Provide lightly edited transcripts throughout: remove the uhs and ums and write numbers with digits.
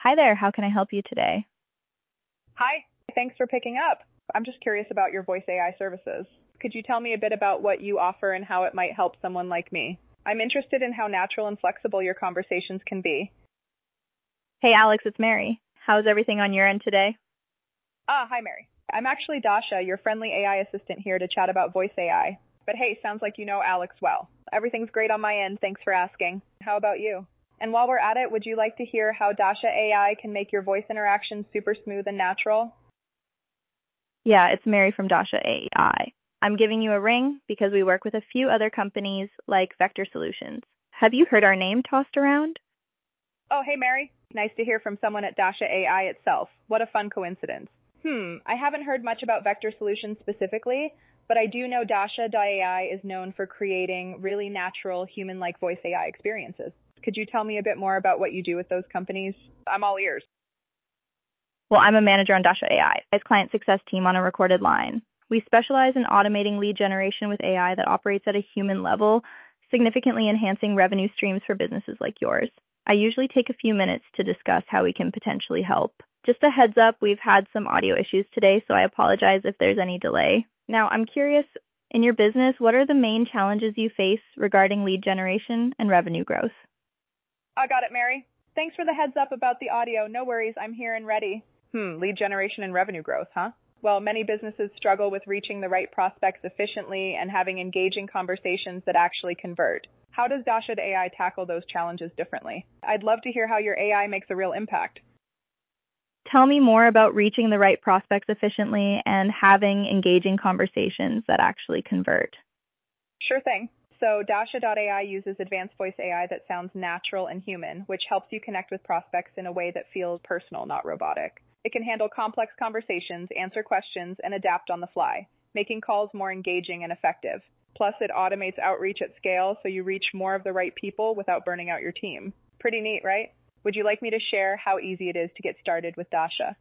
Hi there, how can I help you today? Hi, thanks for picking up. I'm just curious about your voice AI services. Could you tell me a bit about what you offer and how it might help someone like me? I'm interested in how natural and flexible your conversations can be. Hey Alex, it's Mary. How's everything on your end today? Hi Mary. I'm actually Dasha, your friendly AI assistant here to chat about voice AI. But hey, sounds like you know Alex well. Everything's great on my end, thanks for asking. How about you? And while we're at it, would you like to hear how Dasha AI can make your voice interactions super smooth and natural? Yeah, it's Mary from Dasha AI. I'm giving you a ring because we work with a few other companies like Vector Solutions. Have you heard our name tossed around? Oh, hey Mary. Nice to hear from someone at Dasha AI itself. What a fun coincidence. I haven't heard much about Vector Solutions specifically, but I do know Dasha.ai is known for creating really natural human-like voice AI experiences. Could you tell me a bit more about what you do with those companies? I'm all ears. Well, I'm a manager on Dasha AI, as client success team on a recorded line. We specialize in automating lead generation with AI that operates at a human level, significantly enhancing revenue streams for businesses like yours. I usually take a few minutes to discuss how we can potentially help. Just a heads up, we've had some audio issues today, so I apologize if there's any delay. Now, I'm curious, in your business, what are the main challenges you face regarding lead generation and revenue growth? I got it, Mary. Thanks for the heads up about the audio. No worries, I'm here and ready. Lead generation and revenue growth, huh? Well, many businesses struggle with reaching the right prospects efficiently and having engaging conversations that actually convert. How does Dasha AI tackle those challenges differently? I'd love to hear how your AI makes a real impact. Tell me more about reaching the right prospects efficiently and having engaging conversations that actually convert. Sure thing. So Dasha.ai uses advanced voice AI that sounds natural and human, which helps you connect with prospects in a way that feels personal, not robotic. It can handle complex conversations, answer questions, and adapt on the fly, making calls more engaging and effective. Plus, it automates outreach at scale so you reach more of the right people without burning out your team. Pretty neat, right? Would you like me to share how easy it is to get started with Dasha?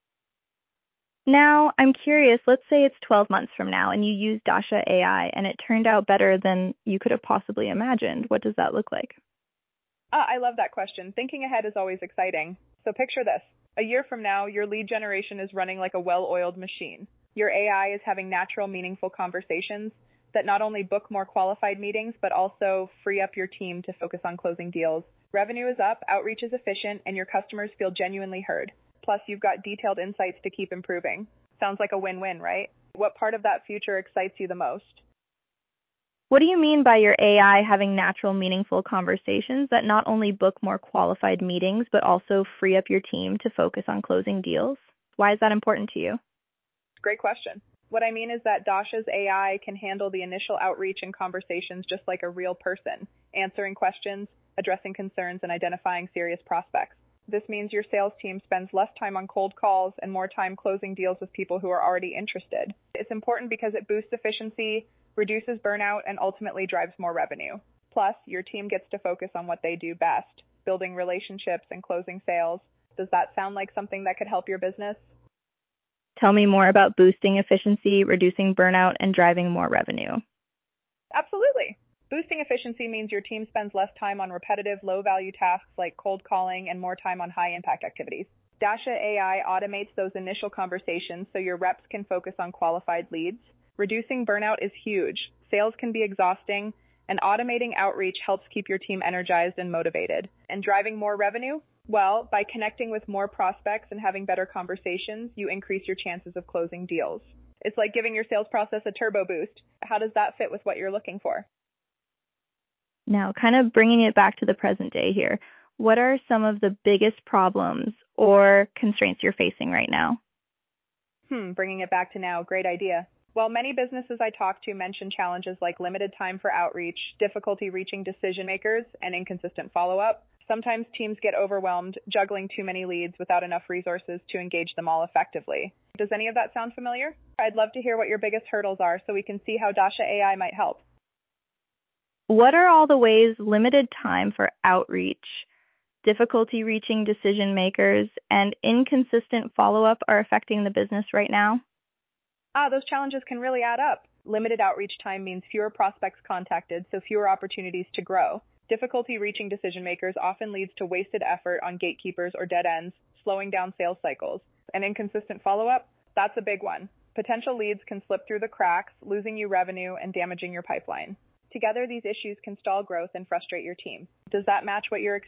Now, I'm curious, let's say it's 12 months from now and you use Dasha AI and it turned out better than you could have possibly imagined. What does that look like? I love that question. Thinking ahead is always exciting. So picture this. A year from now, your lead generation is running like a well-oiled machine. Your AI is having natural, meaningful conversations that not only book more qualified meetings, but also free up your team to focus on closing deals. Revenue is up, outreach is efficient, and your customers feel genuinely heard. Plus, you've got detailed insights to keep improving. Sounds like a win-win, right? What part of that future excites you the most? What do you mean by your AI having natural, meaningful conversations that not only book more qualified meetings, but also free up your team to focus on closing deals? Why is that important to you? Great question. What I mean is that Dasha's AI can handle the initial outreach and conversations just like a real person, answering questions, addressing concerns, and identifying serious prospects. This means your sales team spends less time on cold calls and more time closing deals with people who are already interested. It's important because it boosts efficiency, reduces burnout, and ultimately drives more revenue. Plus, your team gets to focus on what they do best, building relationships and closing sales. Does that sound like something that could help your business? Tell me more about boosting efficiency, reducing burnout, and driving more revenue. Absolutely. Boosting efficiency means your team spends less time on repetitive, low-value tasks like cold calling and more time on high-impact activities. Dasha AI automates those initial conversations so your reps can focus on qualified leads. Reducing burnout is huge. Sales can be exhausting, and automating outreach helps keep your team energized and motivated. And driving more revenue? Well, by connecting with more prospects and having better conversations, you increase your chances of closing deals. It's like giving your sales process a turbo boost. How does that fit with what you're looking for? Now, kind of bringing it back to the present day here, what are some of the biggest problems or constraints you're facing right now? Bringing it back to now, great idea. Well, many businesses I talk to mention challenges like limited time for outreach, difficulty reaching decision makers, and inconsistent follow-up. Sometimes teams get overwhelmed juggling too many leads without enough resources to engage them all effectively. Does any of that sound familiar? I'd love to hear what your biggest hurdles are so we can see how Dasha AI might help. What are all the ways limited time for outreach, difficulty reaching decision makers, and inconsistent follow-up are affecting the business right now? Those challenges can really add up. Limited outreach time means fewer prospects contacted, so fewer opportunities to grow. Difficulty reaching decision makers often leads to wasted effort on gatekeepers or dead ends, slowing down sales cycles. And inconsistent follow-up, that's a big one. Potential leads can slip through the cracks, losing you revenue and damaging your pipeline. Together, these issues can stall growth and frustrate your team. Does that match what you're